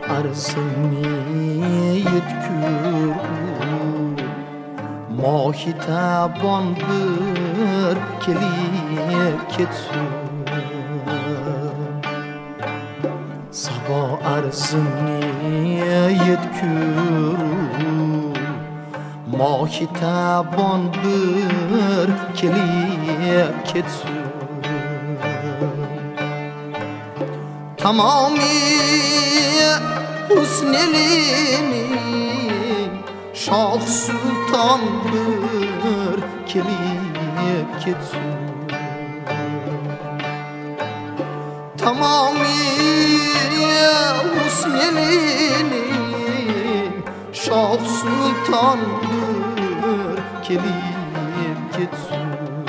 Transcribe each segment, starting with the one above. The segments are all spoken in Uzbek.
arzini yetkür Mohita bir kelib ketsin Sabo arzini yetkür Mohita bir kelib ketsin Tamami husnelini Shoh Sultan bir kelib ketsin Tamami husnelini Shoh Sultan bir kelib ketsin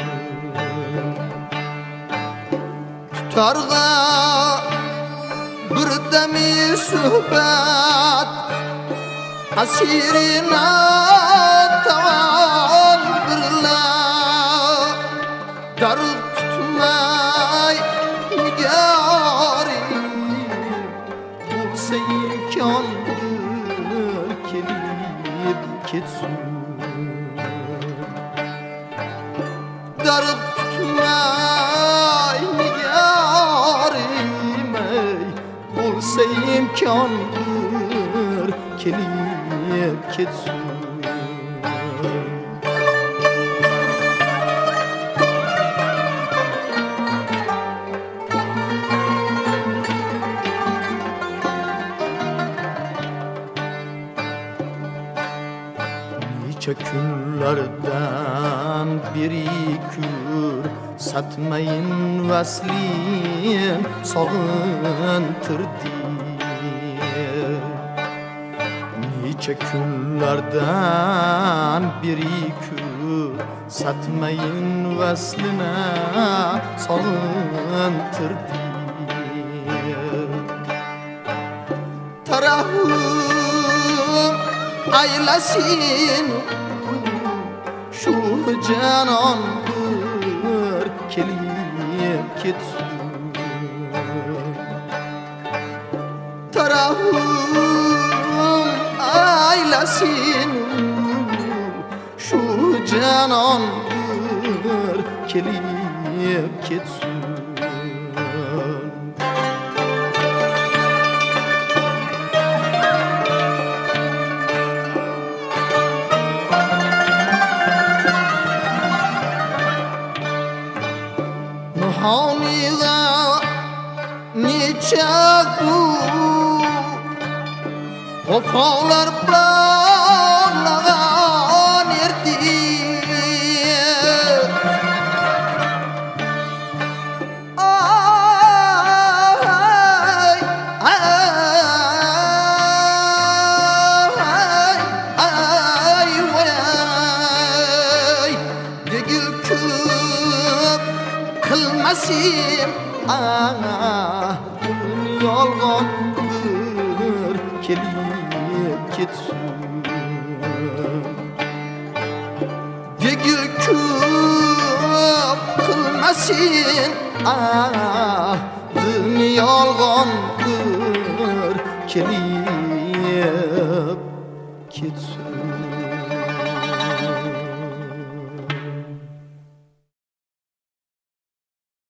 Tutarga birdami suhbat asirina tavan birla darul tutmay nigari bo'lsa imkondir kelib ketsin darul tutmay nigari bo'lsa imkondir kelib ketsin Necha kunlardan beri kur satmayin vaslin sog'intirdi Necha kunlardan beri kur satmayin vaslina sog'intirdi Tarahum aylasin shu janon bir kelib ketsin Tarahum aylasin shu janon bir kelib ketsin Haniga necha bu vafolar bog'lagan erdi degil ko'p qilmasin yolg'ondir kelib ketsin degil ko'p qilmasin din yolg'ondir kelib ketsin